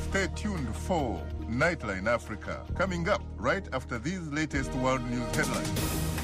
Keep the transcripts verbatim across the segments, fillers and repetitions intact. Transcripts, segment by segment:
Stay tuned for Nightline Africa, coming up right after these latest world news headlines.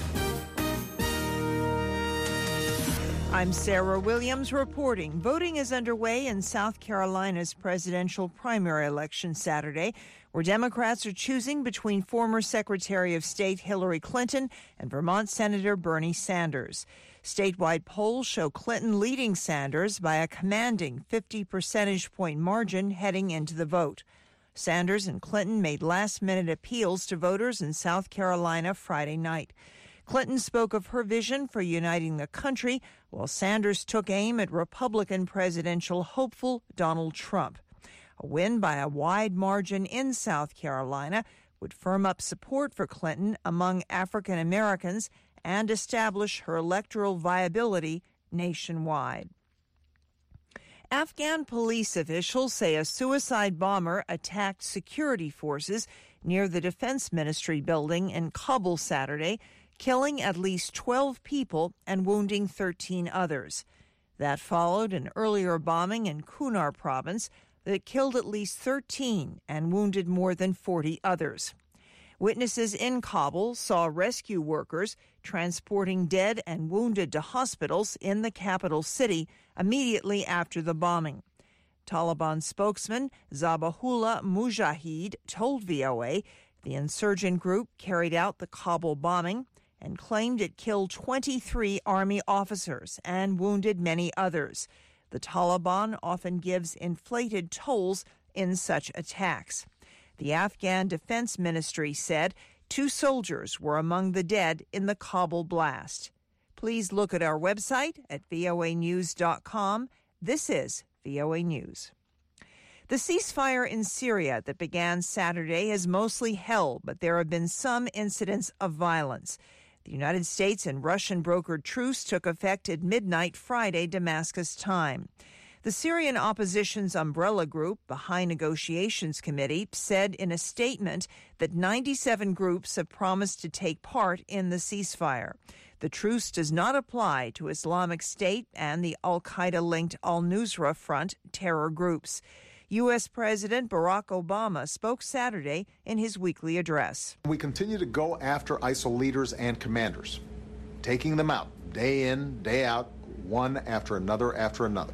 I'm Sarah Williams reporting. Voting is underway in South Carolina's presidential primary election Saturday, where Democrats are choosing between former Secretary of State Hillary Clinton and Vermont Senator Bernie Sanders. Statewide polls show Clinton leading Sanders by a commanding fifty percentage point margin heading into the vote. Sanders and Clinton made last-minute appeals to voters in South Carolina Friday night. Clinton spoke of her vision for uniting the country, while Sanders took aim at Republican presidential hopeful Donald Trump. A win by a wide margin in South Carolina would firm up support for Clinton among African Americans and establish her electoral viability nationwide. Afghan police officials say a suicide bomber attacked security forces near the Defense Ministry building in Kabul Saturday, killing at least twelve people and wounding thirteen others. That followed an earlier bombing in Kunar province that killed at least thirteen and wounded more than forty others. Witnesses in Kabul saw rescue workers transporting dead and wounded to hospitals in the capital city immediately after the bombing. Taliban spokesman Zabihullah Mujahid told V O A the insurgent group carried out the Kabul bombing and claimed it killed twenty-three army officers and wounded many others. The Taliban often gives inflated tolls in such attacks. The Afghan Defense Ministry said two soldiers were among the dead in the Kabul blast. Please look at our website at V O A news dot com. This is V O A News. The ceasefire in Syria that began Saturday has mostly held, but there have been some incidents of violence. The United States and Russian-brokered truce took effect at midnight Friday, Damascus time. The Syrian opposition's umbrella group, the High Negotiations Committee, said in a statement that ninety-seven groups have promised to take part in the ceasefire. The truce does not apply to Islamic State and the al-Qaeda-linked al-Nusra Front terror groups. U S. President Barack Obama spoke Saturday in his weekly address. We continue to go after ISIL leaders and commanders, taking them out day in, day out, one after another after another.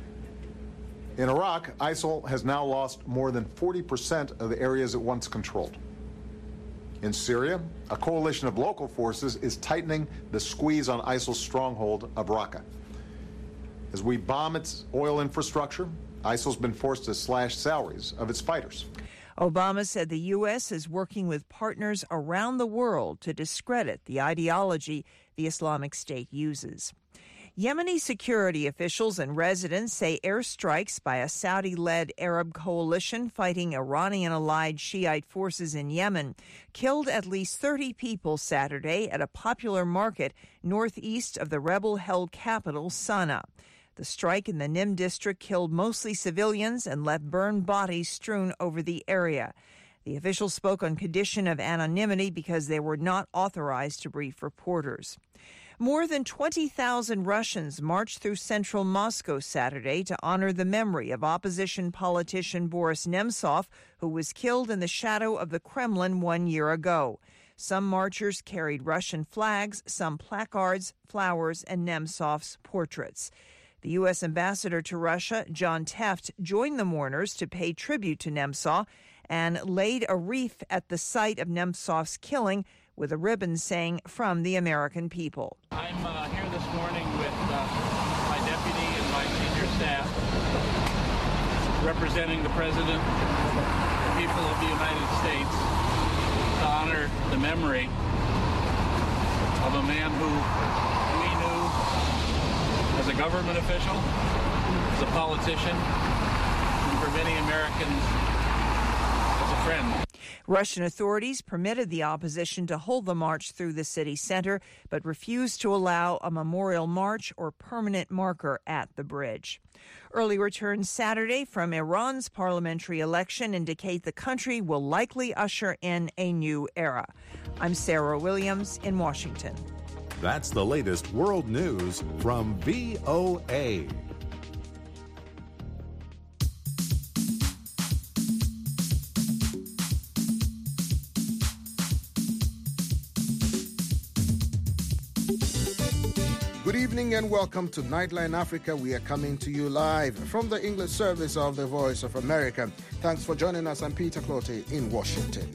In Iraq, ISIL has now lost more than forty percent of the areas it once controlled. In Syria, a coalition of local forces is tightening the squeeze on ISIL's stronghold of Raqqa. As we bomb its oil infrastructure, ISIL's been forced to slash salaries of its fighters. Obama said the U S is working with partners around the world to discredit the ideology the Islamic State uses. Yemeni security officials and residents say airstrikes by a Saudi-led Arab coalition fighting Iranian-allied Shiite forces in Yemen killed at least thirty people Saturday at a popular market northeast of the rebel-held capital, Sana'a. The strike in the Nim district killed mostly civilians and left burned bodies strewn over the area. The officials spoke on condition of anonymity because they were not authorized to brief reporters. More than twenty thousand Russians marched through central Moscow Saturday to honor the memory of opposition politician Boris Nemtsov, who was killed in the shadow of the Kremlin one year ago. Some marchers carried Russian flags, some placards, flowers, and Nemtsov's portraits. The U S ambassador to Russia, John Teft, joined the mourners to pay tribute to Nemtsov and laid a wreath at the site of Nemtsov's killing with a ribbon saying, "From the American people." I'm uh, here this morning with uh, my deputy and my senior staff, representing the President, the people of the United States, to honor the memory of a man who we knew as a government official, as a politician, and for many Americans, as a friend. Russian authorities permitted the opposition to hold the march through the city center, but refused to allow a memorial march or permanent marker at the bridge. Early returns Saturday from Iran's parliamentary election indicate the country will likely usher in a new era. I'm Sarah Williams in Washington. That's the latest world news from V O A. Good evening and welcome to Nightline Africa. We are coming to you live from the English service of the Voice of America. Thanks for joining us. I'm Peter Clottey in Washington.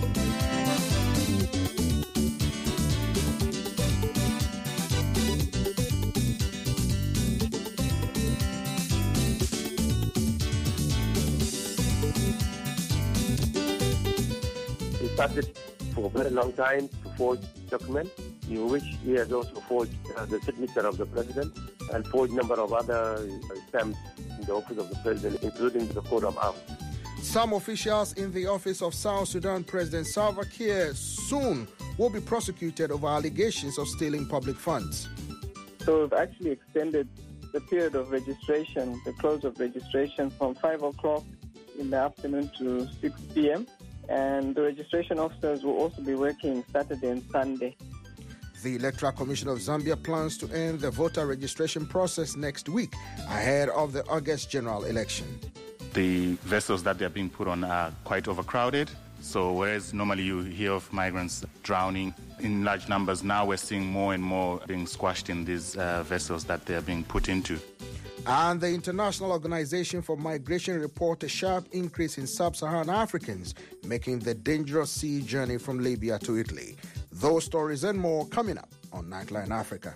He started for a very long time to forge documents, in which he has also forged uh, the signature of the president and forged a number of other uh, stamps in the office of the president, including the coat of arms. Some officials in the office of South Sudan President Salva Kiir soon will be prosecuted over allegations of stealing public funds. So we've actually extended the period of registration, the close of registration, from five o'clock in the afternoon to six p.m. And the registration officers will also be working Saturday and Sunday. The Electoral Commission of Zambia plans to end the voter registration process next week ahead of the August general election. The vessels that they're being put on are quite overcrowded. So whereas normally you hear of migrants drowning in large numbers, now we're seeing more and more being squashed in these uh, vessels that they're being put into. And the International Organization for Migration report a sharp increase in sub-Saharan Africans making the dangerous sea journey from Libya to Italy. Those stories and more coming up on Nightline Africa.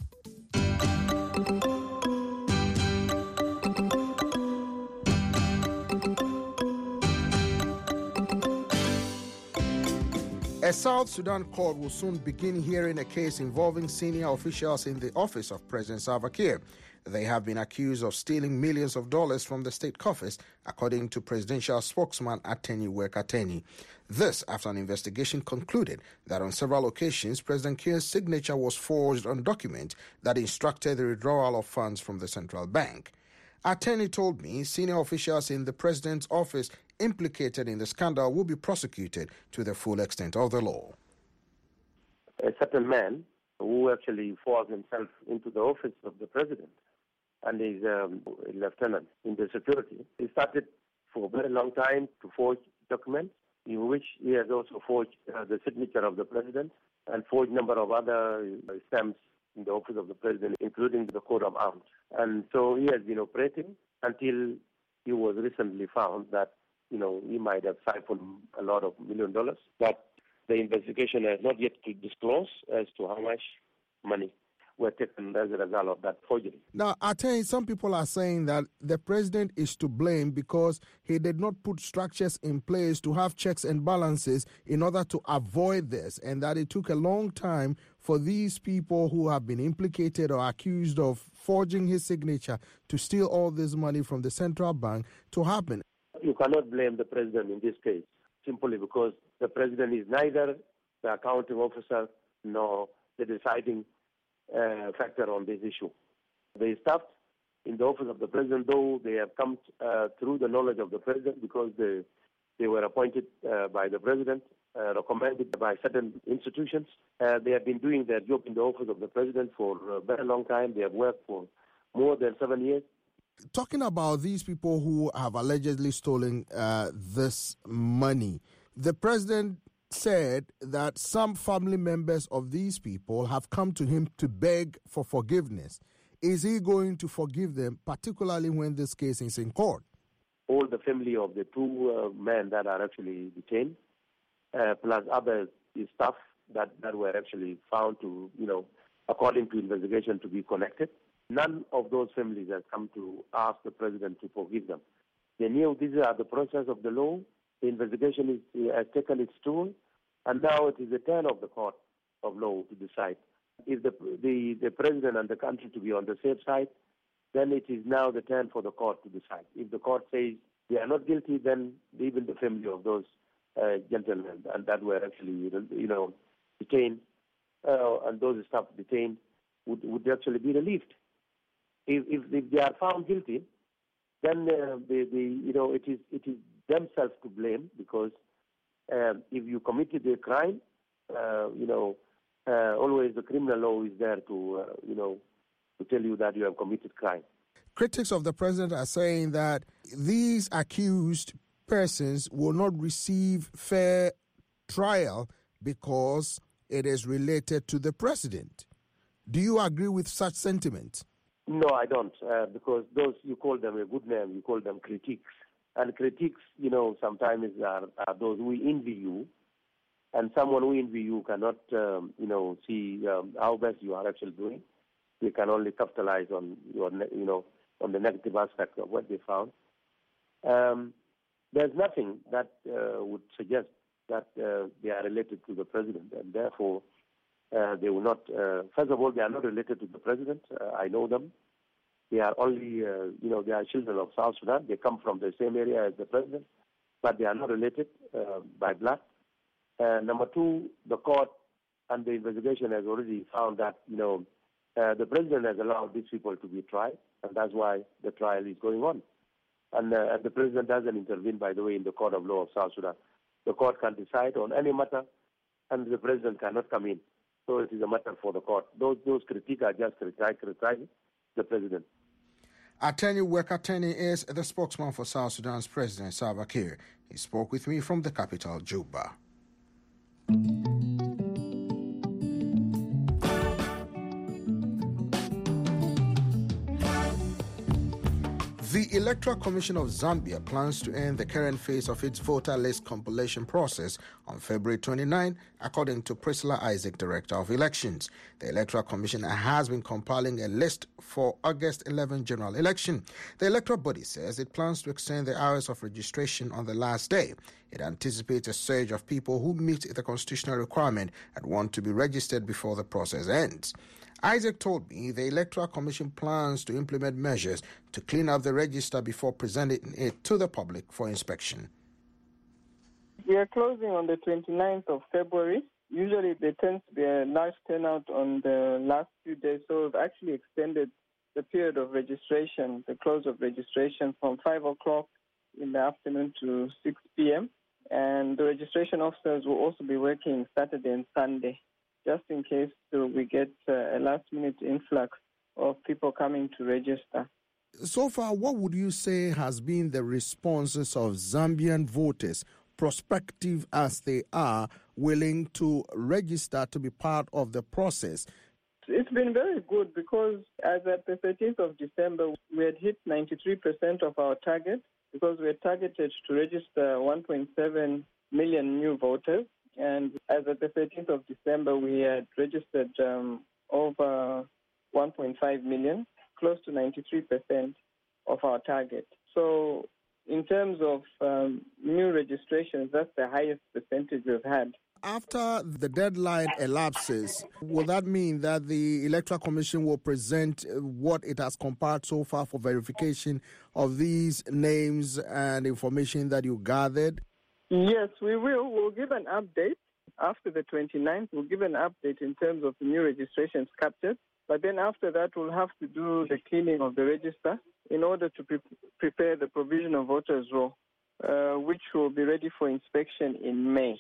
A South Sudan court will soon begin hearing a case involving senior officials in the office of President Salva Kiir. They have been accused of stealing millions of dollars from the state coffers, according to presidential spokesman Ateni Wek-Ateni. This after an investigation concluded that on several occasions, President Kiir's signature was forged on documents that instructed the withdrawal of funds from the central bank. Ateni told me senior officials in the president's office implicated in the scandal will be prosecuted to the full extent of the law. A certain man who actually forced himself into the office of the president and is um, a lieutenant in the security. He started for a very long time to forge documents, in which he has also forged uh, the signature of the president and forged a number of other uh, stamps in the office of the president, including the coat of arms. And so he has been operating until he was recently found that, you know, he might have siphoned a lot of million dollars. But the investigation has not yet to disclose as to how much money were taken as a result of that forgery. Now, I tell you, some people are saying that the president is to blame because he did not put structures in place to have checks and balances in order to avoid this, and that it took a long time for these people who have been implicated or accused of forging his signature to steal all this money from the central bank to happen. You cannot blame the president in this case, simply because the president is neither the accounting officer nor the deciding uh, factor on this issue. The staff in the office of the president, though they have come uh, through the knowledge of the president because they, they were appointed uh, by the president, uh, recommended by certain institutions. Uh, they have been doing their job in the office of the president for a very long time. They have worked for more than seven years. Talking about these people who have allegedly stolen uh, this money, the president said that some family members of these people have come to him to beg for forgiveness. Is he going to forgive them, particularly when this case is in court? All the family of the two uh, men that are actually detained, uh, plus other staff that, that were actually found to, you know, according to investigation, to be connected. None of those families have come to ask the president to forgive them. They knew these are the process of the law. The investigation is, has taken its toll, and now it is the turn of the court of law to decide. If the, the, the president and the country to be on the safe side, then it is now the turn for the court to decide. If the court says they are not guilty, then even the family of those uh, gentlemen and that were actually, you know, detained, uh, and those staff detained would, would actually be relieved. If, if, if they are found guilty, then uh, the, the, you know, it is it is themselves to blame because uh, if you committed a crime, uh, you know, uh, always the criminal law is there to, uh, you know, to tell you that you have committed crime. Critics of the president are saying that these accused persons will not receive fair trial because it is related to the president. Do you agree with such sentiment? No, I don't, uh, because those, you call them a good name, you call them critiques. And critiques, you know, sometimes are, are those who envy you, and someone who envy you cannot, um, you know, see um, how best you are actually doing. They can only capitalize on your, you know, on the negative aspect of what they found. Um, there's nothing that uh, would suggest that uh, they are related to the president, and therefore uh, they will not. Uh, first of all, they are not related to the president. Uh, I know them. They are only, uh, you know, they are children of South Sudan. They come from the same area as the president, but they are not related uh, by blood. Uh, number two, the court and the investigation has already found that, you know, uh, the president has allowed these people to be tried, and that's why the trial is going on. And, uh, and the president doesn't intervene, by the way, in the court of law of South Sudan. The court can decide on any matter, and the president cannot come in. So it is a matter for the court. Those those critiques are just criticizing the president. Attorney Wekateni is the spokesman for South Sudan's President Salva Kiir. He spoke with me from the capital, Juba. The Electoral Commission of Zambia plans to end the current phase of its voter list compilation process on February twenty-ninth, according to Priscilla Isaac, Director of Elections. The Electoral Commission has been compiling a list for August eleventh general election. The electoral body says it plans to extend the hours of registration on the last day. It anticipates a surge of people who meet the constitutional requirement and want to be registered before the process ends. Isaac told me the Electoral Commission plans to implement measures to clean up the register before presenting it to the public for inspection. We are closing on the twenty-ninth of February. Usually there tends to be a large turnout on the last few days, so we've actually extended the period of registration, the close of registration, from five o'clock in the afternoon to six p.m. And the registration officers will also be working Saturday and Sunday, just in case uh, we get uh, a last-minute influx of people coming to register. So far, what would you say has been the responses of Zambian voters, prospective as they are, willing to register to be part of the process? It's been very good because as at the thirteenth of December, we had hit ninety-three percent of our target because we had targeted to register one point seven million new voters. And as at the thirteenth of December, we had registered um, over one point five million, close to ninety-three percent of our target. So in terms of um, new registrations, that's the highest percentage we've had. After the deadline elapses, will that mean that the Electoral Commission will present what it has compiled so far for verification of these names and information that you gathered? Yes, we will. We'll give an update after the twenty-ninth. We'll give an update in terms of the new registrations captured. But then after that, we'll have to do the cleaning of the register in order to pre- prepare the provisional voters roll, uh, which will be ready for inspection in May.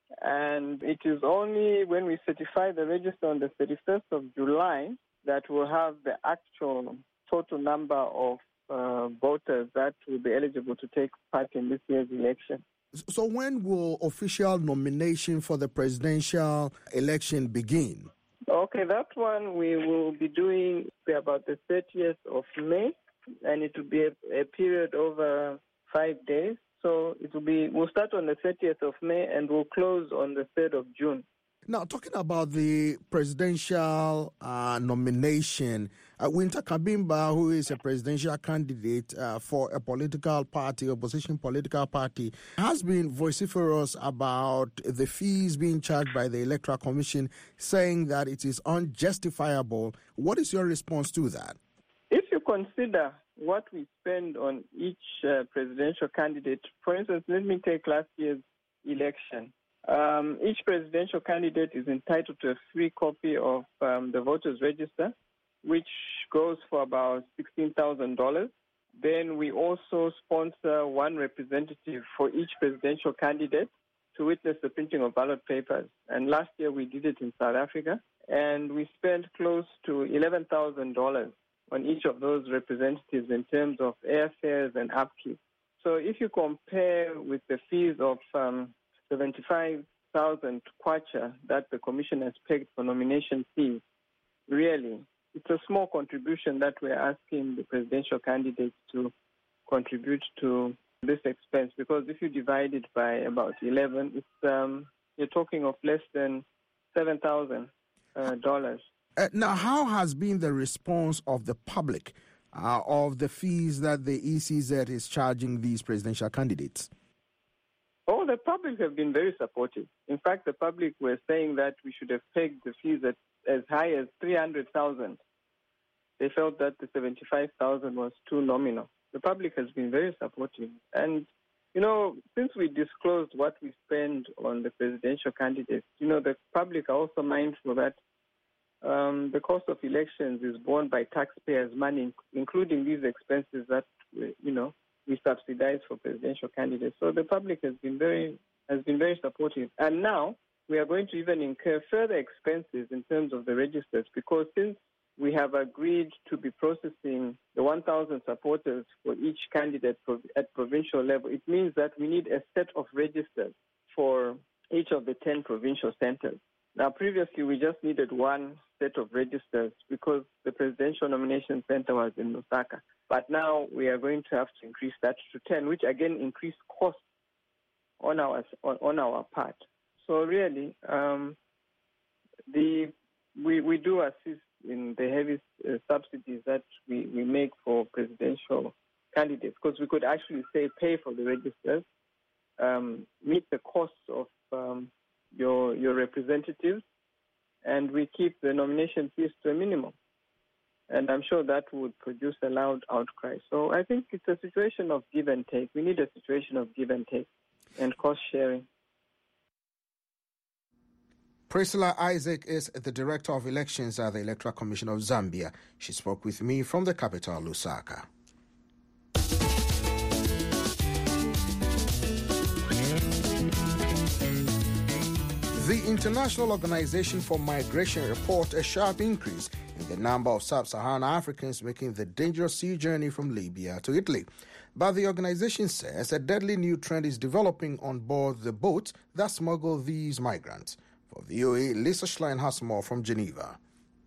And it is only when we certify the register on the thirty-first of July that we'll have the actual total number of uh, voters that will be eligible to take part in this year's election. So when will official nomination for the presidential election begin? Okay, that one we will be doing about the thirtieth of May, and it will be a, a period over five days. So it will be, we'll start on the thirtieth of May and we'll close on the third of June. Now, talking about the presidential uh, nomination, uh, Winter Kabimba, who is a presidential candidate uh, for a political party, opposition political party, has been vociferous about the fees being charged by the Electoral Commission, saying that it is unjustifiable. What is your response to that? If you consider what we spend on each uh, presidential candidate, for instance, let me take last year's election. Um, each presidential candidate is entitled to a free copy of um, the voters' register, which goes for about sixteen thousand dollars. Then we also sponsor one representative for each presidential candidate to witness the printing of ballot papers. And last year we did it in South Africa, and we spent close to eleven thousand dollars on each of those representatives in terms of airfares and upkeep. So if you compare with the fees of um, seventy-five thousand kwacha that the Commission has pegged for nomination fees, really, it's a small contribution that we're asking the presidential candidates to contribute to this expense, because if you divide it by about eleven, it's um, you're talking of less than seven thousand dollars. Uh, now, how has been the response of the public uh, of the fees that the E C Z is charging these presidential candidates? Oh, the public have been very supportive. In fact, the public were saying that we should have pegged the fees at as high as three hundred thousand dollars. They felt that the seventy-five thousand dollars was too nominal. The public has been very supportive. And, you know, since we disclosed what we spend on the presidential candidates, you know, the public are also mindful that um, the cost of elections is borne by taxpayers' money, including these expenses that, you know, we subsidize for presidential candidates. So the public has been very has been very supportive. And now we are going to even incur further expenses in terms of the registers, because since we have agreed to be processing the one thousand supporters for each candidate at provincial level, it means that we need a set of registers for each of the ten provincial centers. Now, previously, we just needed one set of registers because the presidential nomination center was in Lusaka. But now we are going to have to increase that to ten, which again increase costs on our on, on our part. So really, um, the we we do assist in the heavy uh, subsidies that we, we make for presidential candidates, because we could actually say pay for the registers, um, meet the costs of um, your your representatives, and we keep the nomination fees to a minimum. And I'm sure that would produce a loud outcry. So I think it's a situation of give and take. We need a situation of give and take and cost sharing. Priscilla Isaac is the Director of Elections at the Electoral Commission of Zambia. She spoke with me from the capital, Lusaka. The International Organization for Migration reports a sharp increase in the number of sub-Saharan Africans making the dangerous sea journey from Libya to Italy. But the organization says a deadly new trend is developing on board the boats that smuggle these migrants. For V O A, Lisa Schlein has more from Geneva.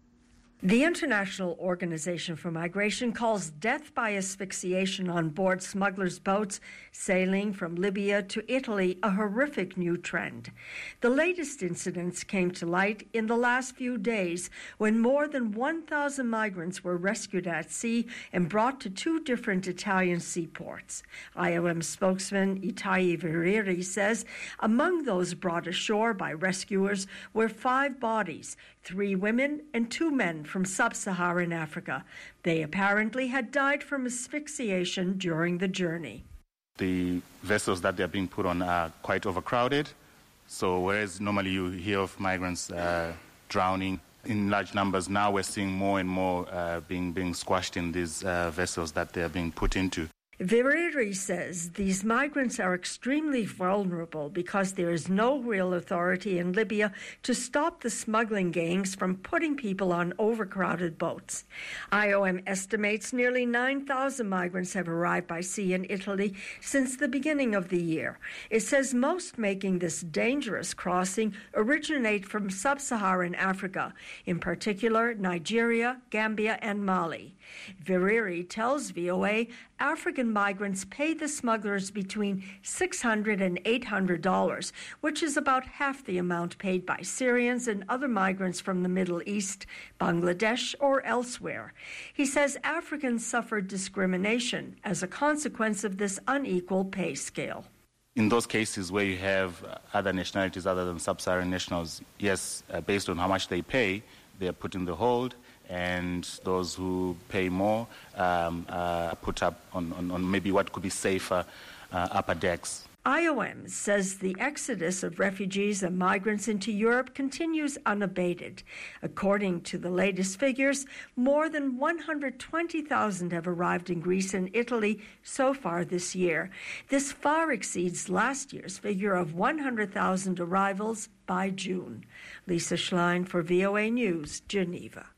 The International Organization for Migration calls death by asphyxiation on board smugglers' boats sailing from Libya to Italy a horrific new trend. The latest incidents came to light in the last few days when more than one thousand migrants were rescued at sea and brought to two different Italian seaports. I O M spokesman Itai Veriri says among those brought ashore by rescuers were five bodies, three women and two men from sub-Saharan Africa. They apparently had died from asphyxiation during the journey. The vessels that they're being put on are quite overcrowded. So whereas normally you hear of migrants uh, drowning in large numbers, now we're seeing more and more uh, being, being squashed in these uh, vessels that they're being put into. Veriri says these migrants are extremely vulnerable because there is no real authority in Libya to stop the smuggling gangs from putting people on overcrowded boats. I O M estimates nearly nine thousand migrants have arrived by sea in Italy since the beginning of the year. It says most making this dangerous crossing originate from sub-Saharan Africa, in particular Nigeria, Gambia, and Mali. Veriri tells V O A African migrants pay the smugglers between six hundred dollars and eight hundred dollars, which is about half the amount paid by Syrians and other migrants from the Middle East, Bangladesh, or elsewhere. He says Africans suffer discrimination as a consequence of this unequal pay scale. In those cases where you have other nationalities other than sub-Saharan nationals, yes, uh, based on how much they pay, they are put in the hold, and those who pay more um, uh, put up on, on, on maybe what could be safer uh, upper decks. I O M says the exodus of refugees and migrants into Europe continues unabated. According to the latest figures, more than one hundred twenty thousand have arrived in Greece and Italy so far this year. This far exceeds last year's figure of one hundred thousand arrivals by June. Lisa Schlein for V O A News, Geneva.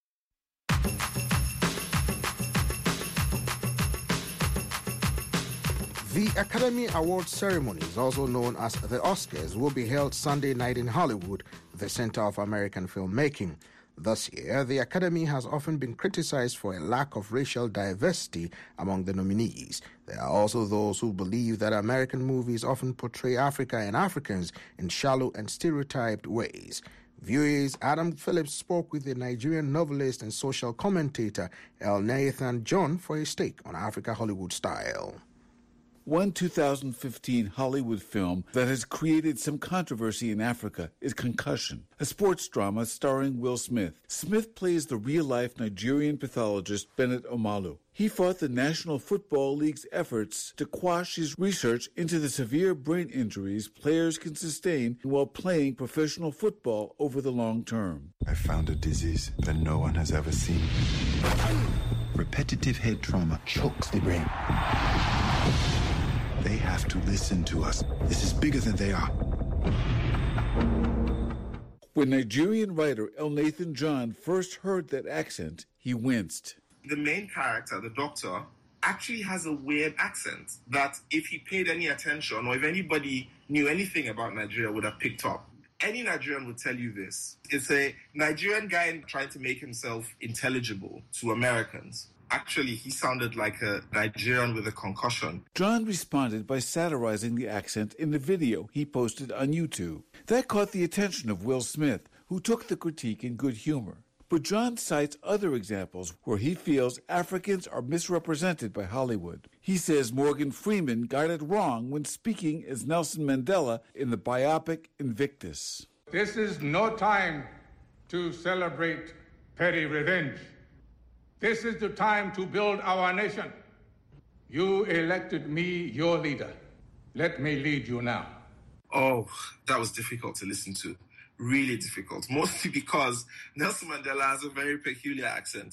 The Academy Awards ceremonies, also known as the Oscars, will be held Sunday night in Hollywood, the center of American filmmaking. This year, the Academy has often been criticized for a lack of racial diversity among the nominees. There are also those who believe that American movies often portray Africa and Africans in shallow and stereotyped ways. V O A's Adam Phillips spoke with the Nigerian novelist and social commentator El Nathan John for his take on Africa Hollywood style. One two thousand fifteen Hollywood film that has created some controversy in Africa is Concussion, a sports drama starring Will Smith. Smith plays the real-life Nigerian pathologist Bennett Omalu. He fought the National Football League's efforts to quash his research into the severe brain injuries players can sustain while playing professional football over the long term. I found a disease that no one has ever seen. Repetitive head trauma chokes the brain. They have to listen to us. This is bigger than they are. When Nigerian writer El Nathan John first heard that accent, he winced. The main character, the doctor, actually has a weird accent that if he paid any attention or if anybody knew anything about Nigeria would have picked up. Any Nigerian would tell you this. It's a Nigerian guy trying to make himself intelligible to Americans. Actually, he sounded like a Nigerian with a concussion. John responded by satirizing the accent in the video he posted on YouTube. That caught the attention of Will Smith, who took the critique in good humor. But John cites other examples where he feels Africans are misrepresented by Hollywood. He says Morgan Freeman got it wrong when speaking as Nelson Mandela in the biopic Invictus. This is no time to celebrate petty revenge. This is the time to build our nation. You elected me your leader. Let me lead you now. Oh, that was difficult to listen to. Really difficult. Mostly because Nelson Mandela has a very peculiar accent.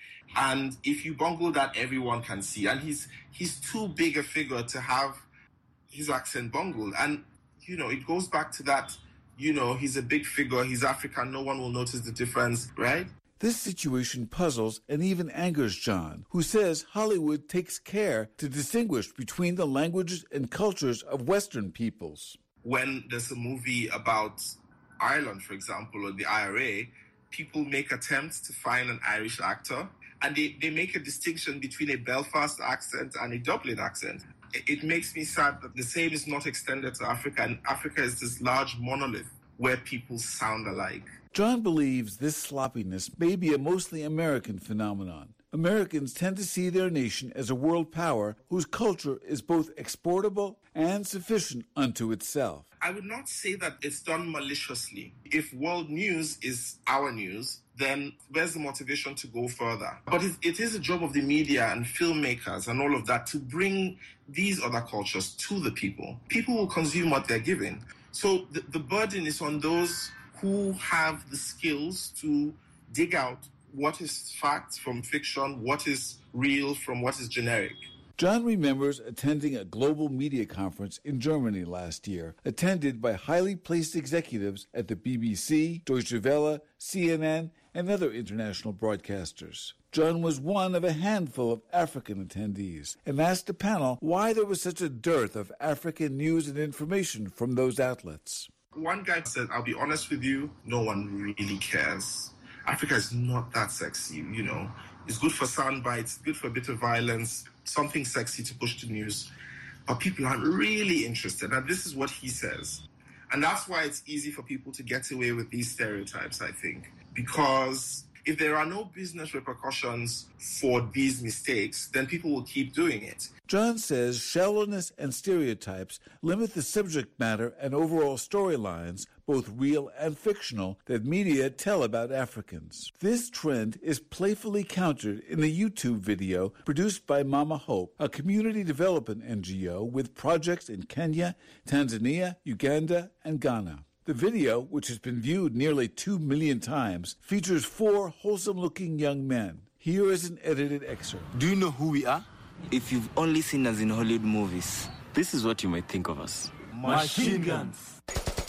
And if you bungle that, everyone can see. And he's he's too big a figure to have his accent bungled. And, you know, it goes back to that, you know, he's a big figure, he's African, no one will notice the difference, right? This situation puzzles and even angers John, who says Hollywood takes care to distinguish between the languages and cultures of Western peoples. When there's a movie about Ireland, for example, or the I R A, people make attempts to find an Irish actor, and they, they make a distinction between a Belfast accent and a Dublin accent. It, it makes me sad that the same is not extended to Africa, and Africa is this large monolith where people sound alike. John believes this sloppiness may be a mostly American phenomenon. Americans tend to see their nation as a world power whose culture is both exportable and sufficient unto itself. I would not say that it's done maliciously. If world news is our news, then where's the motivation to go further? But it, it is a job of the media and filmmakers and all of that to bring these other cultures to the people. People will consume what they're given. So the, the burden is on those who have the skills to dig out what is fact from fiction, what is real from what is generic. John remembers attending a global media conference in Germany last year, attended by highly placed executives at the B B C, Deutsche Welle, C N N, and other international broadcasters. John was one of a handful of African attendees and asked the panel why there was such a dearth of African news and information from those outlets. One guy said, I'll be honest with you, no one really cares. Africa is not that sexy, you know. It's good for sound bites, good for a bit of violence, something sexy to push the news. But people aren't really interested. And this is what he says. And that's why it's easy for people to get away with these stereotypes, I think. Because if there are no business repercussions for these mistakes, then people will keep doing it. John says shallowness and stereotypes limit the subject matter and overall storylines, both real and fictional, that media tell about Africans. This trend is playfully countered in the YouTube video produced by Mama Hope, a community development N G O with projects in Kenya, Tanzania, Uganda, and Ghana. The video, which has been viewed nearly two million times, features four wholesome-looking young men. Here is an edited excerpt. Do you know who we are? If you've only seen us in Hollywood movies, this is what you might think of us. Machine guns.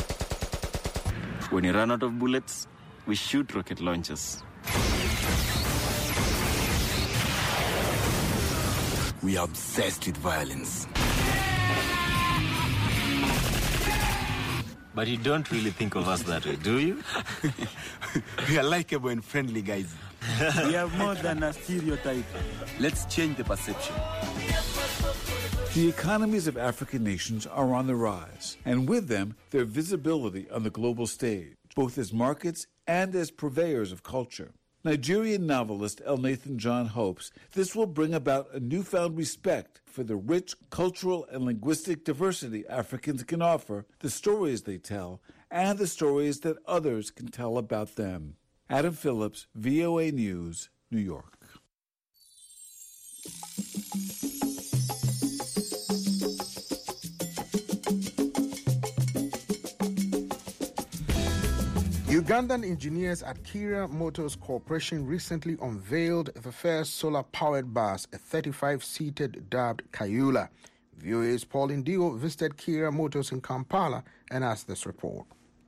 When you run out of bullets, we shoot rocket launchers. We are obsessed with violence. But you don't really think of us that way, do you? We are likable and friendly guys. We are more than a stereotype. Let's change the perception. The economies of African nations are on the rise, and with them, their visibility on the global stage, both as markets and as purveyors of culture. Nigerian novelist Elnathan John hopes this will bring about a newfound respect for the rich cultural and linguistic diversity Africans can offer, the stories they tell, and the stories that others can tell about them. Adam Phillips, V O A News, New York. Ugandan engineers at Kira Motors Corporation recently unveiled the first solar-powered bus, a thirty-five-seated dubbed Kayoola. V O A's Paul Ndio visited Kira Motors in Kampala and asked this report.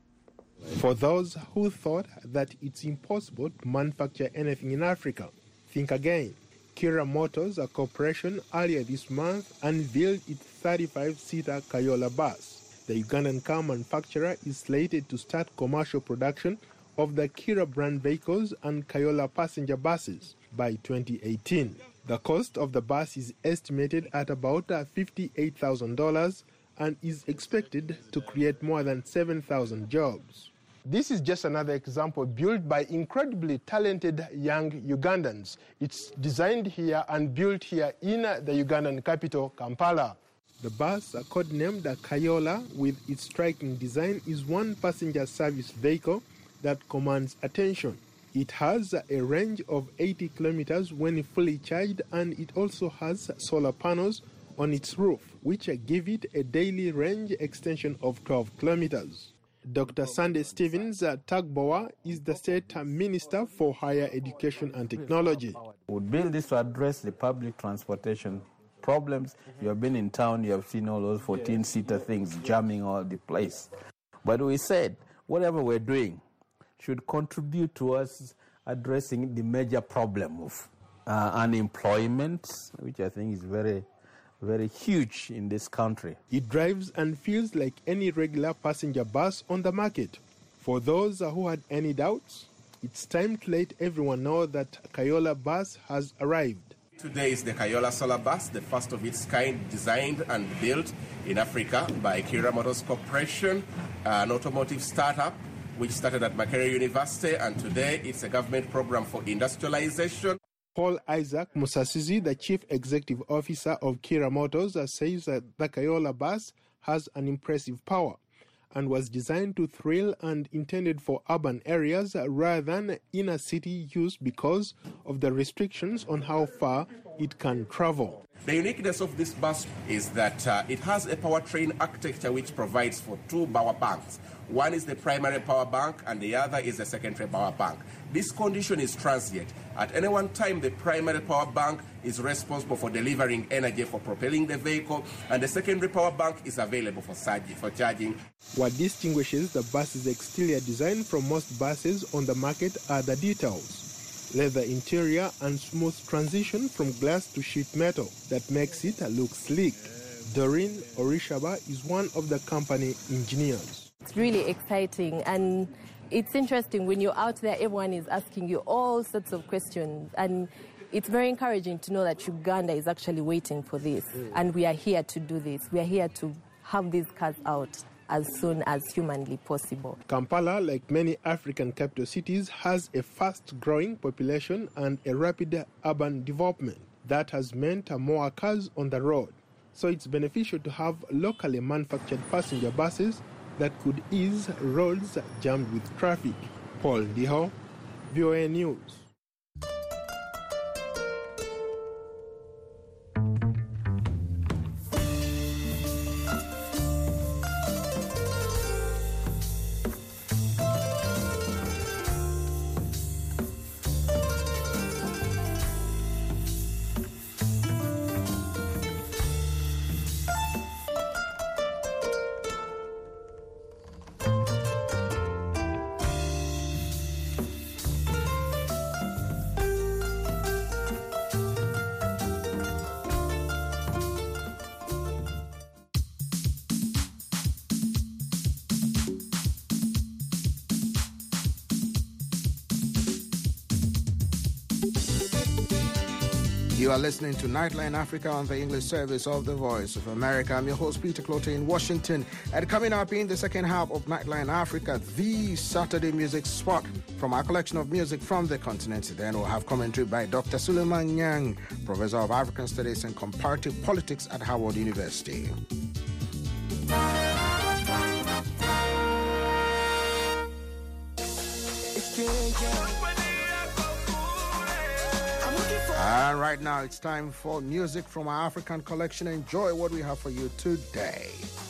For those who thought that it's impossible to manufacture anything in Africa, think again. Kira Motors, a corporation, earlier this month unveiled its thirty-five-seater Kayoola bus. The Ugandan car manufacturer is slated to start commercial production of the Kira brand vehicles and Kayoola passenger buses by twenty eighteen. The cost of the bus is estimated at about fifty-eight thousand dollars and is expected to create more than seven thousand jobs. This is just another example built by incredibly talented young Ugandans. It's designed here and built here in the Ugandan capital, Kampala. The bus, codenamed the Kayoola, with its striking design, is one passenger service vehicle that commands attention. It has a range of eighty kilometers when fully charged, and it also has solar panels on its roof, which give it a daily range extension of twelve kilometers. Doctor Sunday Stevens Tagboa is the State Minister for Higher Education and Technology. We build this to address the public transportation problems. You have been in town, you have seen all those fourteen-seater things jamming all the place. But we said, whatever we're doing should contribute to us addressing the major problem of uh, unemployment, which I think is very, very huge in this country. It drives and feels like any regular passenger bus on the market. For those who had any doubts, it's time to let everyone know that Kayoola bus has arrived. Today is the Kayoola Solar Bus, the first of its kind, designed and built in Africa by Kira Motors Corporation, an automotive startup which started at Makerere University, and today it's a government program for industrialization. Paul Isaac Musasizi, the Chief Executive Officer of Kira Motors, says that the Kayoola bus has an impressive power and was designed to thrill and intended for urban areas rather than inner city use because of the restrictions on how far it can travel. The uniqueness of this bus is that uh, it has a powertrain architecture which provides for two power banks. One is the primary power bank and the other is the secondary power bank. This condition is transient. At any one time, the primary power bank is responsible for delivering energy for propelling the vehicle, and the secondary power bank is available for charging. For charging. What distinguishes the bus's exterior design from most buses on the market are the details. Leather interior and smooth transition from glass to sheet metal that makes it look sleek. Doreen Orishaba is one of the company engineers. It's really exciting, and it's interesting when you're out there, everyone is asking you all sorts of questions, and it's very encouraging to know that Uganda is actually waiting for this, and we are here to do this. We are here to have these cars out as soon as humanly possible. Kampala, like many African capital cities, has a fast-growing population and a rapid urban development that has meant more cars on the road. So it's beneficial to have locally manufactured passenger buses that could ease roads jammed with traffic. Paul Ndiho, V O A News. You are listening to Nightline Africa on the English service of the Voice of America. I'm your host, Peter Clote in Washington. And coming up in the second half of Nightline Africa, the Saturday music spot from our collection of music from the continent. Then we'll have commentary by Doctor Suleiman Nyang, Professor of African Studies and Comparative Politics at Howard University. And right now it's time for music from our African collection. Enjoy what we have for you today.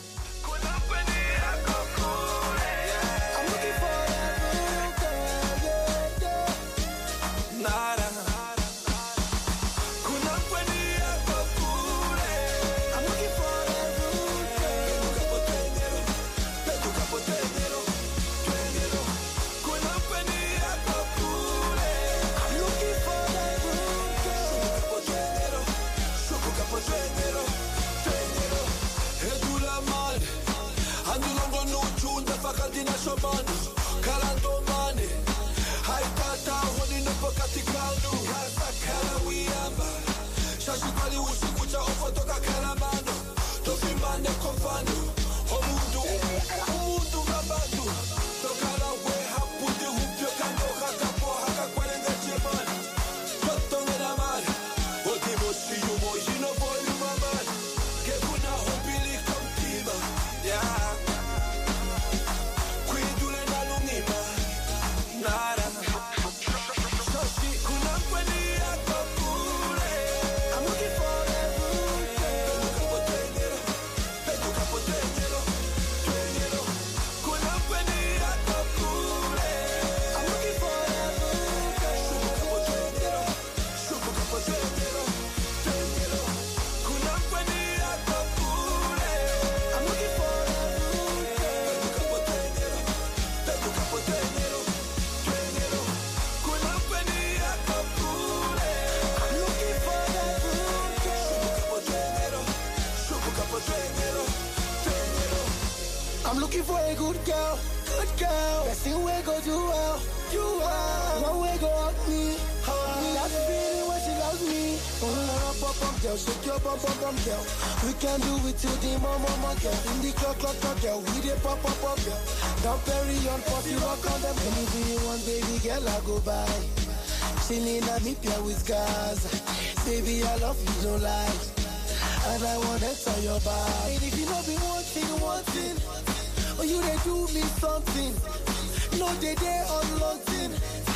I'm looking for a good girl, good girl. Best thing we go do well, do well. One way go up me, that's feeling when she loves me. Oh, bum bum girl, shake your bum bum bum girl. We can do it till the mama mama girl. In the clock clock clock girl, we the pop pop pop girl. Don't bury on puppy rock on them. Anything you want, baby girl, I go buy. Chilling at me here with gas. Baby, I love you, don't lie. And I want to enter your body. And if you know be one thing, one thing, or you they do me something, no they they unloading.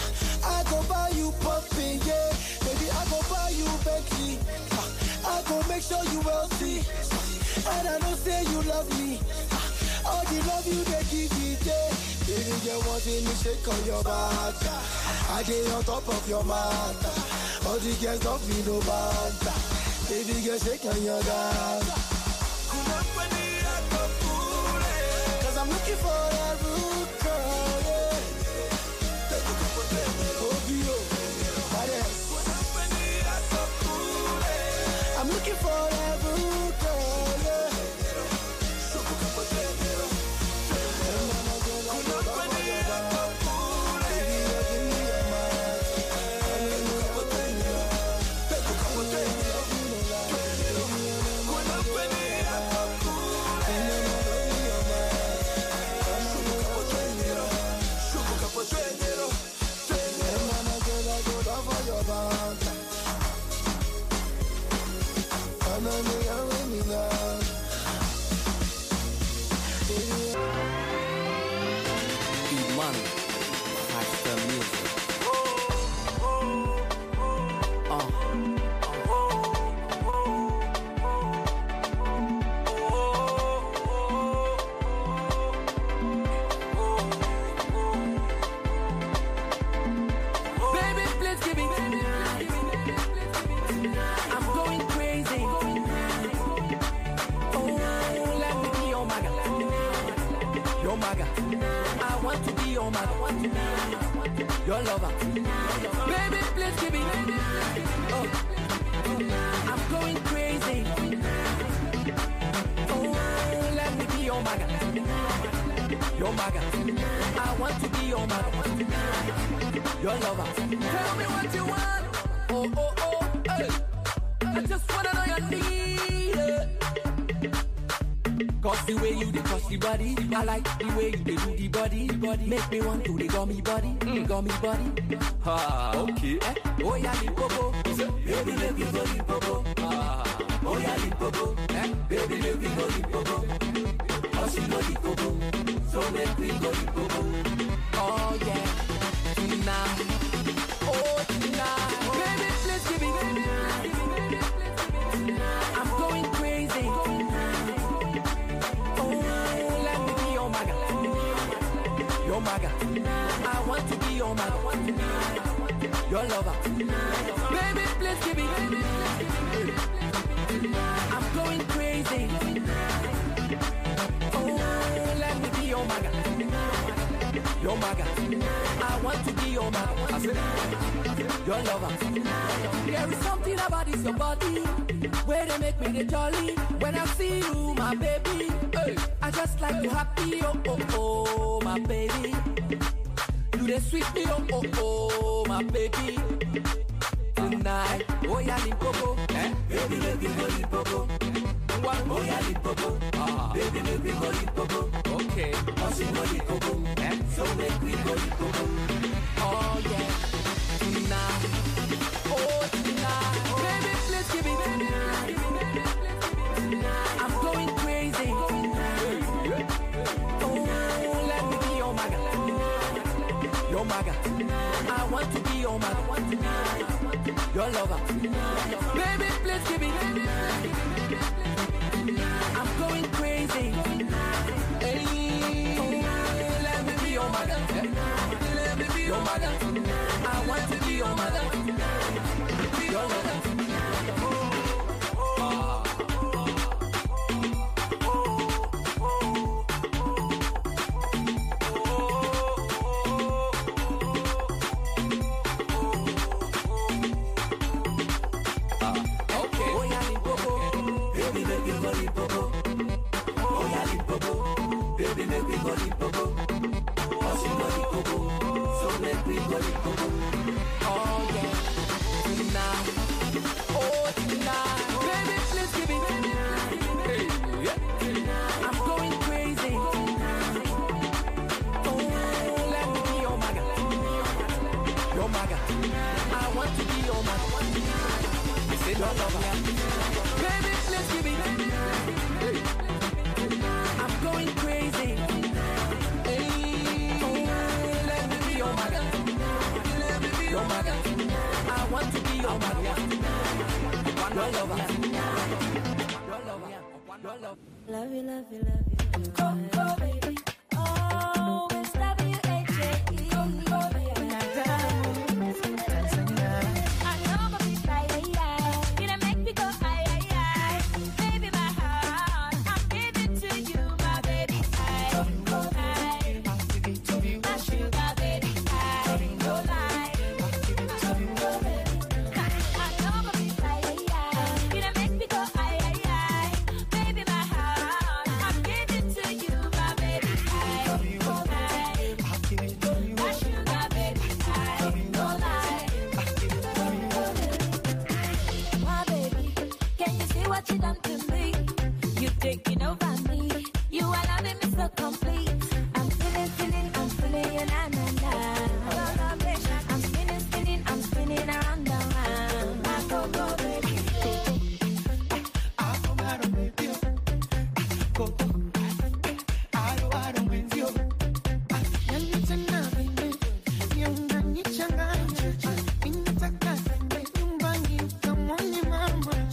I go buy you pumping, yeah. Baby, I go buy you Bentley. I go make sure you wealthy. And I know say you love me. All the love you they give me, yeah. Baby, you want me shake on your back. I get on top of your mat. All the girls love me no bad. Baby, girl, shake on your gas. Cause I'm looking for that root girl, yeah. I'm looking for that root girl, yeah. Your lover, baby, please give me. Oh, I'm going crazy. Oh, let me be your maga, your maga. I want to be your maga, your lover. Tell me what you want. Oh, oh, oh, hey. I just wanna know your need. Cause the way you dey touch the body, I like the way you dey do the body, body. Make me want to the gummy body, mm. gummy body. Ha, okay. Eh? Oh yeah, the popo. Baby, make me go the popo. Ah, oh yeah, the popo. Eh? Baby, make me go the popo. Cause you know the popo, so make me go the popo. Oh yeah, tonight, oh tonight. Baby, please give me. I'm going crazy. Your maga, I want to be your maga, your lover. Baby, please give me. I'm going crazy. Oh, let me be your maga, your maga. I want to be your maga. I said, your lover. There is something about this your body where they make me the jolly. When I see you, my baby, hey, I just like to happy. Oh oh oh, my baby. You the sweet me, oh oh oh, my baby. Tonight, oh yeah, Limpopo, eh? Baby, baby, go Limpopo. Oh yeah, Limpopo, ah, baby, baby, go Limpopo. Okay, oh she go Limpopo, eh? So make we go Limpopo. Oh yeah, tonight, oh tonight, baby, please give me. I'm going crazy. Oh, let me be your maga, your maga. I want to be your maga, your lover. Baby, please give me. I'm going crazy. Hey, let me be your maga, let me be your maga. I want to be your maga, your lover. Love you, love you, love you. Coco, baby. Oh, it's W H A E. Coco, baby. I know my feet, ay, ay, ay. You done make me go, ay, ay, ay. Baby, my heart, I'm giving to you, my baby. Ay, Coco, ay. My sugar, baby. Ay, no lie. Coco, baby. I know my feet, ay, ay, ay. You done make me go, ay, ay, ay. Baby, my heart, I'm giving to you, my baby. I, my sugar, baby. I, no lie. My baby, can you see what you done to me? You taking over me. You are loving me so complete. I'm feeling, feeling, I'm feeling you, na na na. I'm spinning, spinning, I'm spinning around and round. My Coco, baby.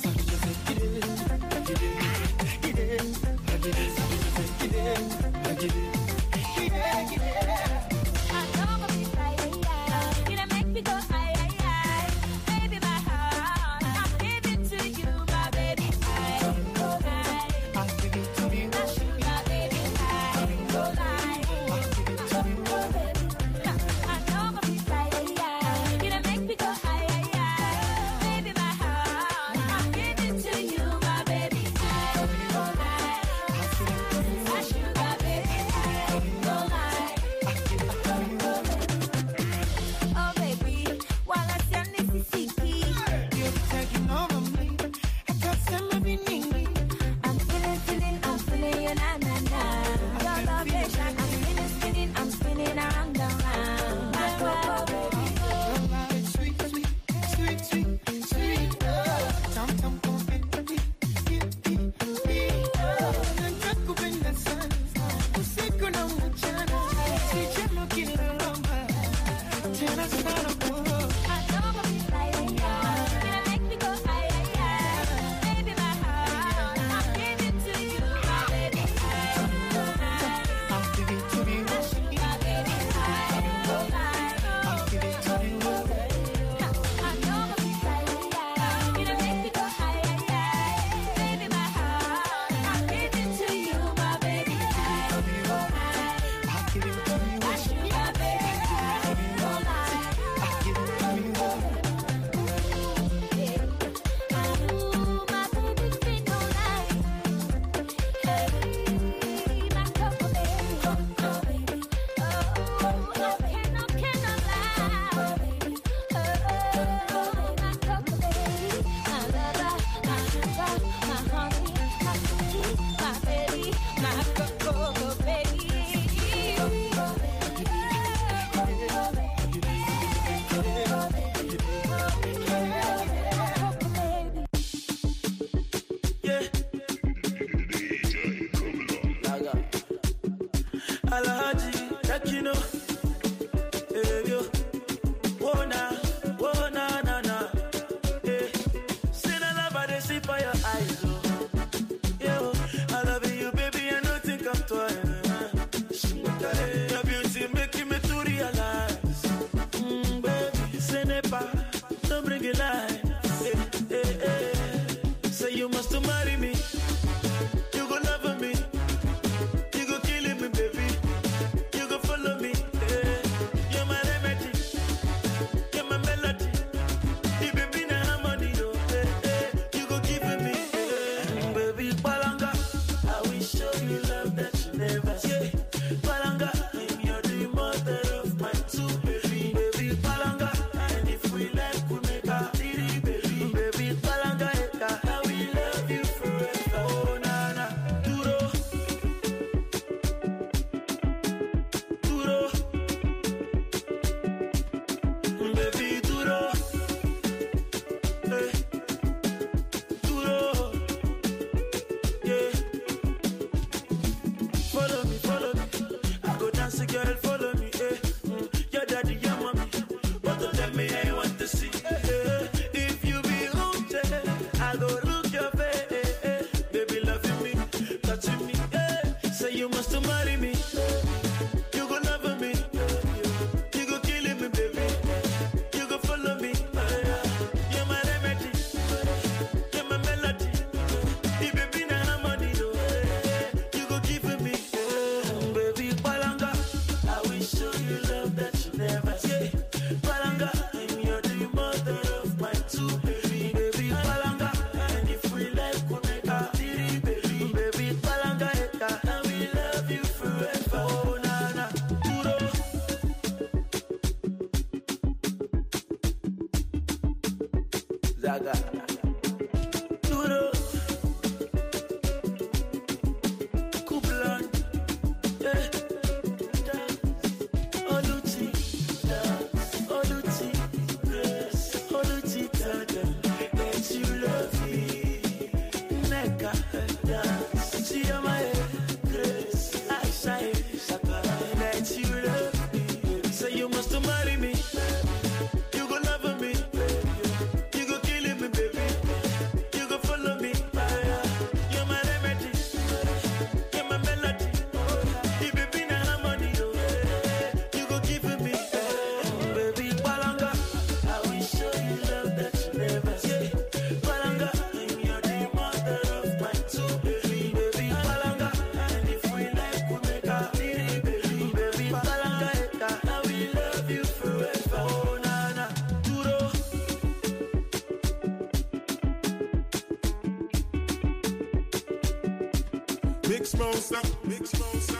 Give Alaji, that you know. Hey, yo. Whoa, na, whoa, na, na, na. Hey. See the love I see by your eyes, oh. Yo, I love you, baby, I don't think I'm twice. Your beauty making me to realize. Mm, baby, say never, don't bring it line. Hey, hey, hey. Say you must marry me. You go love me. You go kill me, baby. You go follow me. Hey. You're my remedy. You're my melody. You baby na harmony, oh. Hey, hey. You go give me, hey. Baby Palanga. I will show you love that you never see. Palanga, I'm your the mother of my two baby. Baby Palanga, and if we like, we make a titty, baby. Baby Palanga, I will love you forever. Oh, na na, duro, duro, baby duro, hey, duro, yeah. Follow me, follow me. I go dance, girl, follow me. Eh. Mm. Your daddy, your mommy. But don't tell me I want to see. Eh. If you be haunted, I go look your face. Eh, eh. Baby, loving me, touching me. Eh. Say you must marry me. You go love me. You go kill me, baby. You go follow me. Eh. You're my remedy. You're my melody. You baby na harmony, oh. Eh. You go give me. Eh. Baby Palanga, I will show you love that you never see. Palanga, I'm your the mother of my two baby. Baby Palanga, and if we like, we make a titty, baby. Baby Palanga, I will love you forever. Oh, na na, duro. Zaga, duro. Kublan, yeah. Oluti, dance. Oluti, grace. Oluti, tell them that you love me. Neka, dance. See on my head, grace. I shine, shaka, that you love me. Say you must marry me. You go love me. You go kill me, baby. You go follow me. You're my remedy. You're my melody. You baby na harmony, oh. You go give me, baby Palanga. I will show you love that you never see. Palanga, I'm your the mother of my two baby. Baby Palanga, and if we like, we make a titty, baby. Baby Palanga, I will love you forever. Oh, na na, duro. Mix monster, mix monster.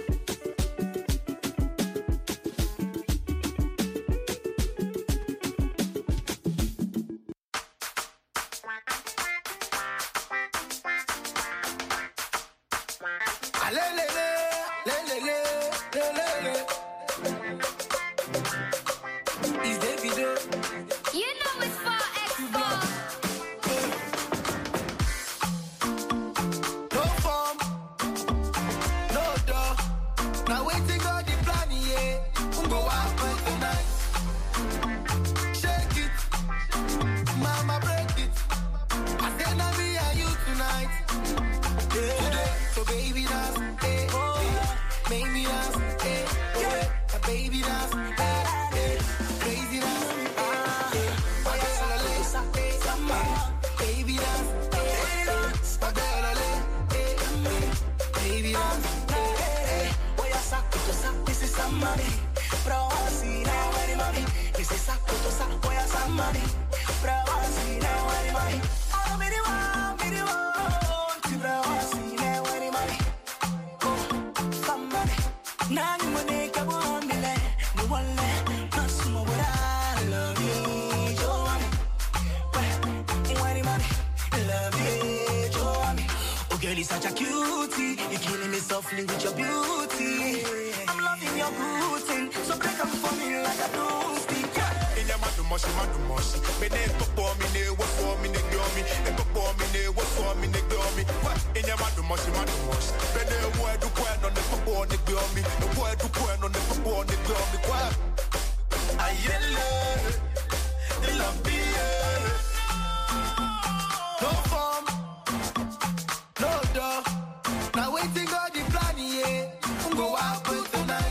Ah, le, le, le, le, le, le, le, le. It's Davido. You know it's four X four. No form, no door. Now waiting on the plan, yeah. Go out for tonight. Shake it, mama break it. I said now me and you tonight. Yeah. Today, so baby dance, eh, eh. Make me dance, eh, eh. A baby dance, eh, eh. Crazy dance, ah, eh. Bagalale, eh, baby dance, eh, eh. Bagalale, eh, eh. Baby dance, eh, eh. Voy a saco, to saco, this is somebody. Bro, I see now, where mommy. This is saco, to saco, voy a somebody. Bro, I see now, where mommy. Oh, me the one, me the one. Bro, I see now, where mommy. Oh, somebody. Now you wanna come on, me like, no one let, not some more, but I love you, Joanne. Where mommy, love you, Joanne. Oh, girl, you're such a cutie. You're killing me softly with your beauty. I'm loving your routine, so break up for me like a broom stick. In your madu moshi, madu moshi. Me ne popo, me ne wo for me ne glomi. E popo, me ne wo for me ne glomi. In your madu moshi, madu moshi. Me ne wo do kwa no ne popo, born the me. The boy to point on the born the me. Quiet. I yell, the love be no form, no dog. Now waiting God the plan, yeah. Go out with tonight.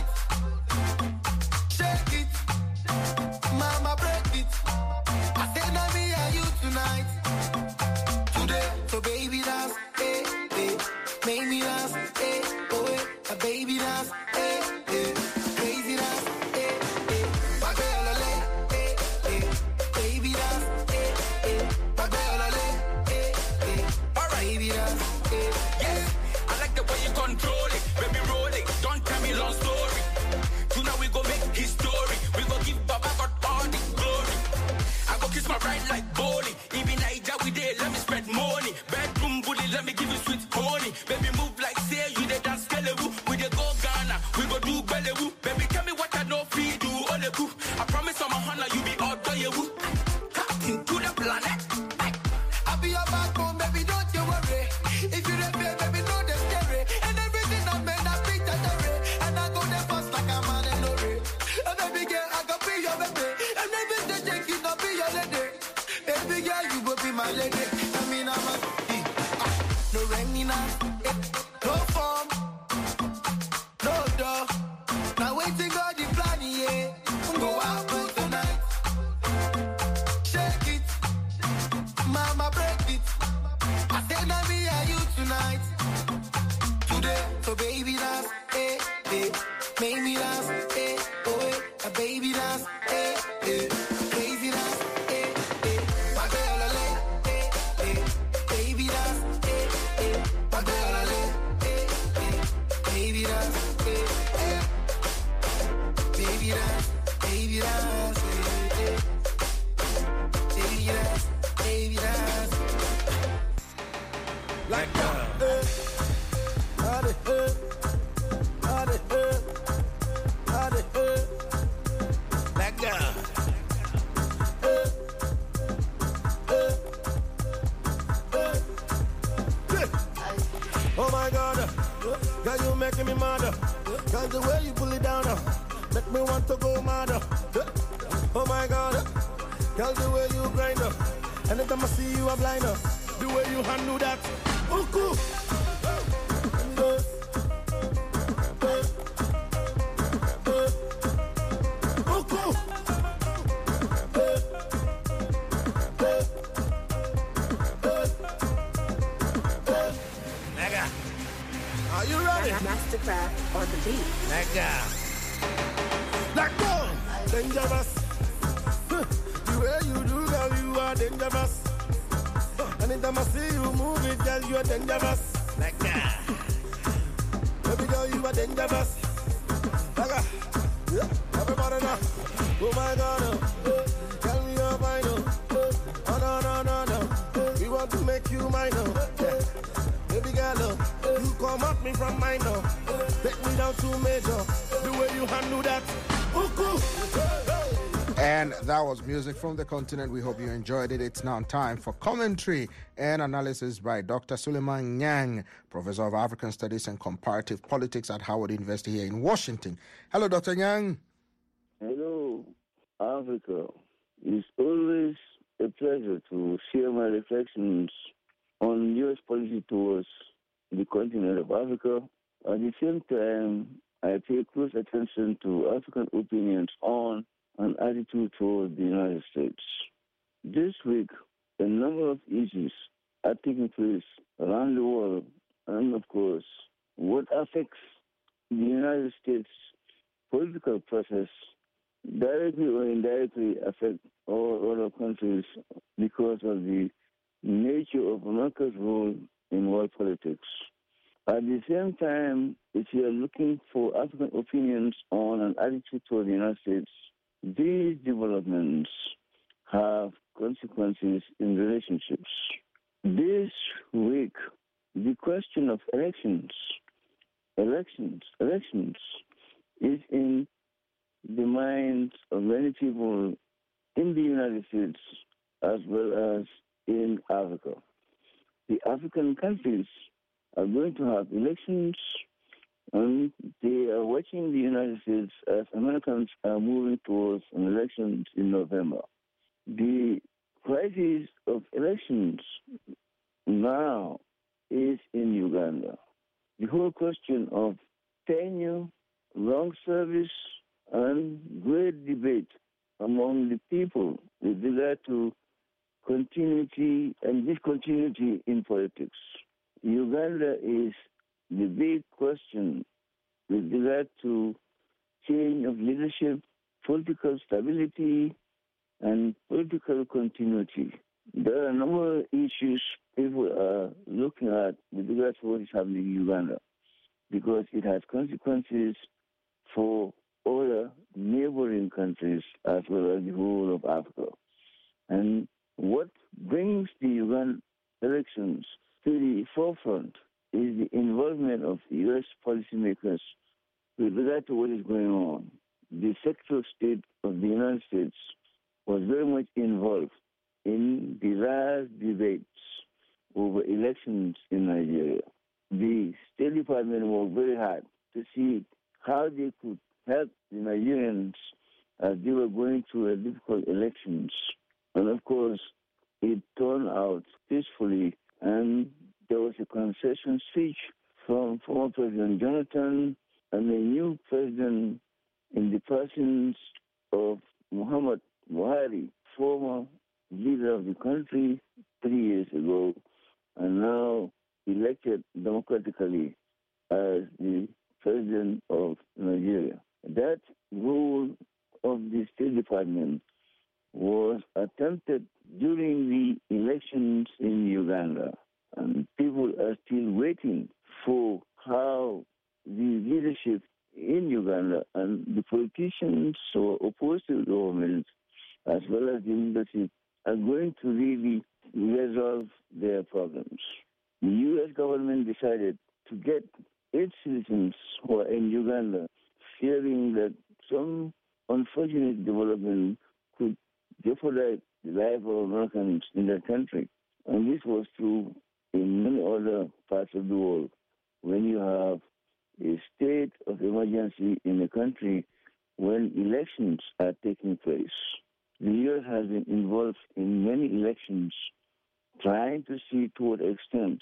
Shake it, mama break it. I said now me and you tonight. Today, so baby dance, eh, eh. Make me dance, eh, oh, eh. A baby dance, eh, eh. Crazy dance, eh, eh. My girl, ole, eh, eh. Baby dance, eh, eh. My girl, ole, eh, eh. Alright, baby dance, eh, yes. I like the way you control it, baby roll it. Don't tell me long story. Tonight we go make history. We go give Baba God all the glory. I go kiss my bride like bowling. Even Naija we there, let me spend money. Bedroom bully, let me give you sweet honey. Baby move like say you dey dance skelewu. We dey go Ghana, we go do Belewu. Baby tell me what I know feed do all the boo. I promise I'm a honor you be all doyewu. Captain to the planet. I'll be your backbone, baby, don't you worry. If you don't fear, baby, know the scary. And everything I made, I beat the jury. And I go there first like a man in no way. And baby girl, I can be your baby. And everything take it, I'll be your lady. Baby girl, you will be my lady. I mean, I'm a ah, no raining now, no form, no door. Now waiting God the plan, yeah. Go out with tonight. Shake it, mama break it. I said now me and you tonight. Today, so baby dance, eh, eh. Make me dance, eh, oh, eh. A baby dance, eh, eh. Crazy dance, eh, eh. My girl, ole, eh, eh. Baby dance, eh, eh. My girl, ole, eh, eh. Baby dance, eh, eh. Baby dance, baby dance, eh, eh. Baby dance, baby dance. Like that, eh. How the eh. How the eh. How the eh. Like that. Eh. Eh. Eh. Yeah. Oh my God, girl, you making me mad. Cause the way you pull it down, make me want to go mad. Oh my God, girl, the way you grind up. Anytime I see you, I'm blind up. The way you handle that. Oh, cool. Uh, uh, uh, oh, cool. Uh, uh, uh, uh. Nigga, are you ready? Mastercraft on the beat. Nigga, let go. Dangerous. The way you do, girl, you are dangerous. Anytime I see you move it, girl, you are dangerous. Like that. Baby girl, you are dangerous. Like that. Yeah, everybody know. Oh my God, uh, tell me you're fine. Uh, oh no, no, no, no. We want to make you mine. Uh, yeah. Baby girl, uh, you come at me from mine. Uh, take me down to major. The way you handle that. Oh, cool. And that was music from the continent. We hope you enjoyed it. It's now time for commentary and analysis by Doctor Suleiman Nyang, Professor of African Studies and Comparative Politics at Howard University here in Washington. Hello, Doctor Nyang. Hello, Africa. It's always a pleasure to share my reflections on U S policy towards the continent of Africa. At the same time, I pay close attention to African opinions on and attitude toward the United States. This week, a number of issues are taking place around the world, and of course, what affects the United States political process directly or indirectly affect all other countries because of the nature of America's role in world politics. At the same time, if you are looking for African opinions on an attitude toward the United States, these developments have consequences in relationships. This week, the question of elections, elections, elections is in the minds of many people in the United States as well as in Africa. The African countries are going to have elections And they are watching the United States as Americans are moving towards an election in November. The crisis of elections now is in Uganda. The whole question of tenure, long service, and great debate among the people with regard to continuity and discontinuity in politics. Uganda is the big question with regard to change of leadership, political stability, and political continuity. There are a number of issues people are looking at with regard to what is happening in Uganda, because it has consequences for other neighboring countries as well as the whole of Africa. And what brings the Ugandan elections to the forefront is the involvement of U S policymakers with regard to what is going on. The Secretary of State of the United States was very much involved in the last debates over elections in Nigeria. The State Department worked very hard to see how they could help the Nigerians as they were going through a difficult elections. And of course, it turned out peacefully, and there was a concession speech from former President Jonathan and the new president in the persons of Muhammad Buhari, former leader of the country three years ago, and now elected democratically as the president of Nigeria. That role of the State Department was attempted during the elections in Uganda, and people are still waiting for how the leadership in Uganda and the politicians who are opposed to the government, as well as the leadership, are going to really resolve their problems. The U S government decided to get its citizens who are in Uganda, fearing that some unfortunate development could jeopardize the life of Americans in their country. And this was true in many other parts of the world. When you have a state of emergency in a country when elections are taking place. The U S has been involved in many elections, trying to see to what extent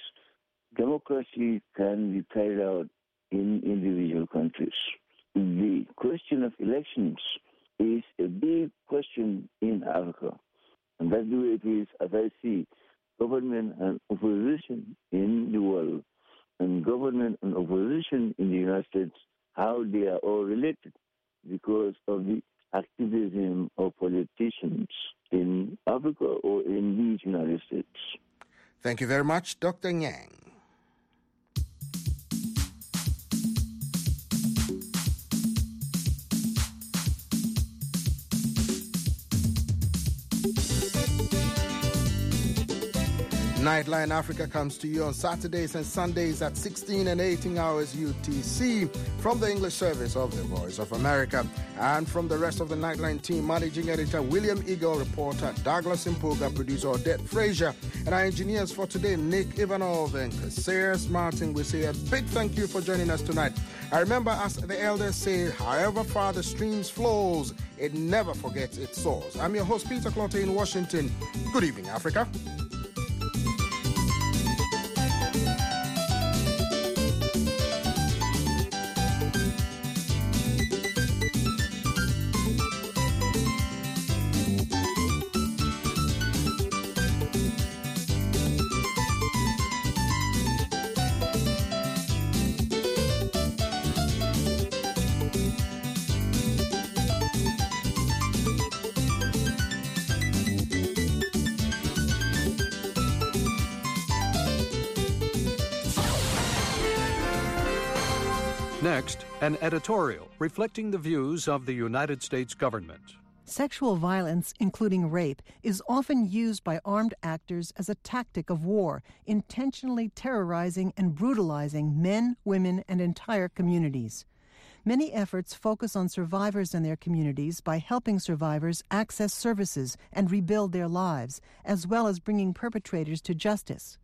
democracy can be carried out in individual countries. The question of elections is a big question in Africa. And that's the way it is, as I see, government and opposition in the world, and government and opposition in the United States, how they are all related because of the activism of politicians in Africa or in the United States. Thank you very much, Doctor Nyang. Nightline Africa comes to you on Saturdays and Sundays at sixteen and eighteen hours U T C from the English service of the Voice of America, and from the rest of the Nightline team, managing editor William Eagle, reporter Douglas Impoga, producer Odette Frazier, and our engineers for today, Nick Ivanov and Caceres Martin. We say a big thank you for joining us tonight. I remember, as the elders say, however far the streams flows, it never forgets its source. I'm your host, Peter Clotte in Washington. Good evening, Africa. Next, an editorial reflecting the views of the United States government. Sexual violence, including rape, is often used by armed actors as a tactic of war, intentionally terrorizing and brutalizing men, women, and entire communities. Many efforts focus on survivors and their communities by helping survivors access services and rebuild their lives, as well as bringing perpetrators to justice.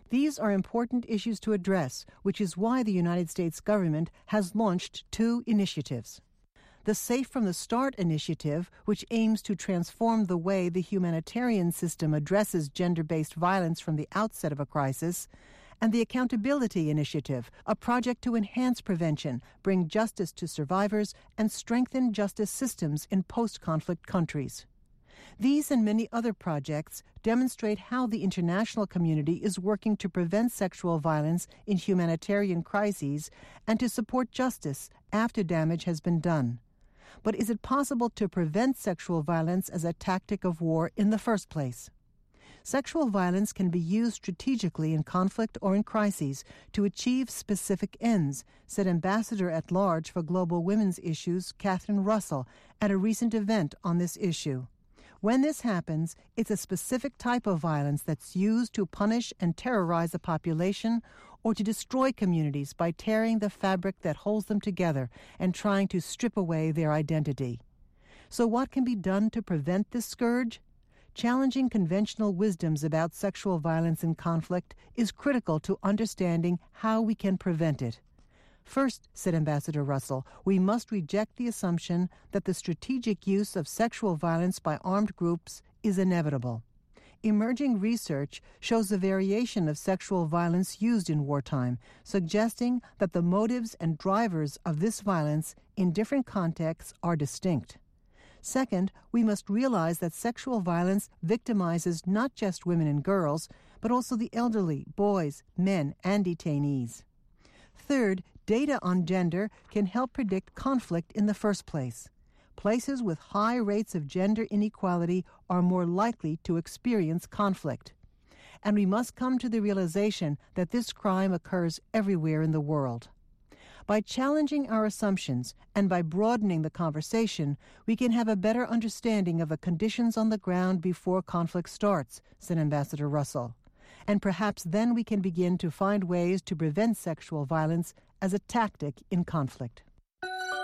These are important issues to address, which is why the United States government has launched two initiatives. The Safe from the Start initiative, which aims to transform the way the humanitarian system addresses gender-based violence from the outset of a crisis, and the Accountability Initiative, a project to enhance prevention, bring justice to survivors, and strengthen justice systems in post-conflict countries. These and many other projects demonstrate how the international community is working to prevent sexual violence in humanitarian crises and to support justice after damage has been done. But is it possible to prevent sexual violence as a tactic of war in the first place? Sexual violence can be used strategically in conflict or in crises to achieve specific ends, said Ambassador at Large for Global Women's Issues Catherine Russell at a recent event on this issue. When this happens, it's a specific type of violence that's used to punish and terrorize a population or to destroy communities by tearing the fabric that holds them together and trying to strip away their identity. So what can be done to prevent this scourge? Challenging conventional wisdoms about sexual violence in conflict is critical to understanding how we can prevent it. First, said Ambassador Russell, we must reject the assumption that the strategic use of sexual violence by armed groups is inevitable. Emerging research shows a variation of sexual violence used in wartime, suggesting that the motives and drivers of this violence in different contexts are distinct. Second, we must realize that sexual violence victimizes not just women and girls, but also the elderly, boys, men, and detainees. Third, data on gender can help predict conflict in the first place. Places with high rates of gender inequality are more likely to experience conflict. And we must come to the realization that this crime occurs everywhere in the world. By challenging our assumptions and by broadening the conversation, we can have a better understanding of the conditions on the ground before conflict starts, said Ambassador Russell. And perhaps then we can begin to find ways to prevent sexual violence as a tactic in conflict.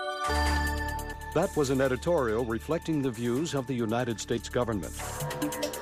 That was an editorial reflecting the views of the United States government.